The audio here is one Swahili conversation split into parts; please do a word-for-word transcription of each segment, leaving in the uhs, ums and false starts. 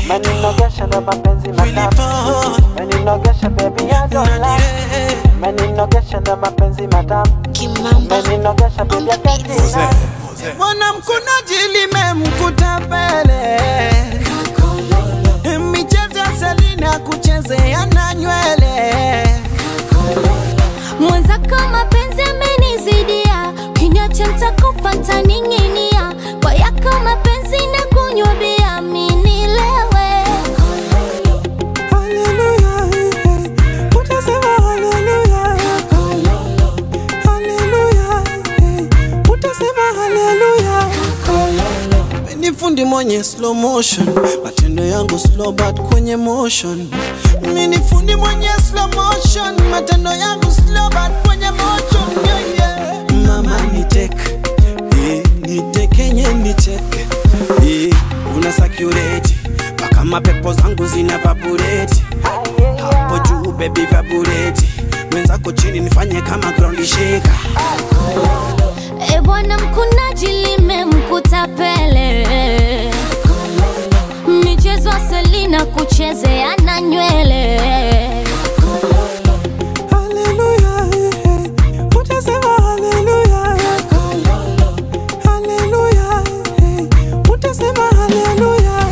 Meninogesha ndo mapenzi matamu. Meninogesha baby I don't lie. Meninogesha ndo mapenzi matamu. Meninogesha baby I can't deny. Wana mkunaji limemkuta pele. Michezo ya Selina kuchezea na nywele. Mwenzako mapenzi amenizidia, kinyacha nitakufa nitaninginia. Kwa yako mapenzi na kunywa bia mimi nilewe. Hallelujah, utasema hallelujah. Hallelujah, utasema hallelujah. Ni fundi mwenye slow motion, matendo yangu slow but kwenye motion. Mimi ni fundi mwenye slow motion, matendo yangu slow but kwenye motion. Yeah, yeah. Mama ni take, eh, ni take yenye ni check. Eh, una security, paka mapepo zangu zina vaporate. Hapo juu baby vaporate, mwenzako chini nifanye kama ground shaker. E bwana mkunaji limemkuta pele. Michezo ya Selina kuchezea na nywele. Hallelujah, utasema hallelujah. Hallelujah, utasema hallelujah.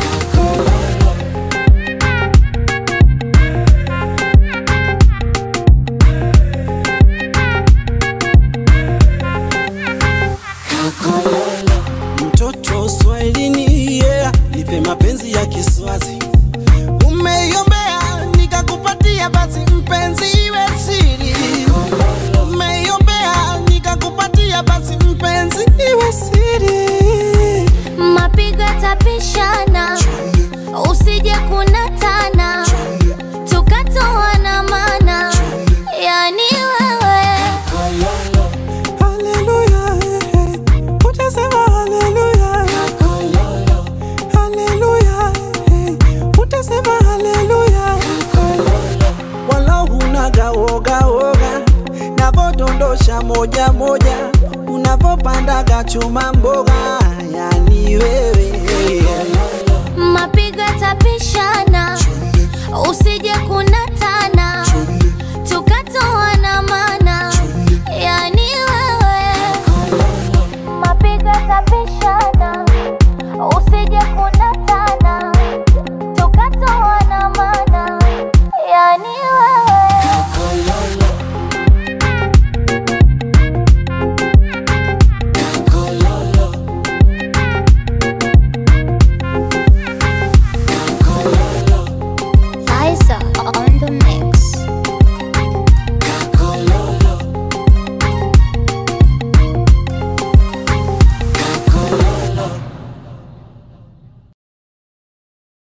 Mtoto Swahilini, yeah, nipe mapenzi ya Kiswazi. Umeiombea nikakupatia, basi mpenzi iwe siri. Umeiombea nikakupatia, basi mpenzi iwe siri. Mapigo yatapishana, usije kunatana, tukatoana maana, yani wewe. Hallelujah, utasema hallelujah. Hallelujah, utasema hallelujah. Wala hunaga woga woga, navodondosha moja moja, unavopandaga chuma mboga, yani wewe.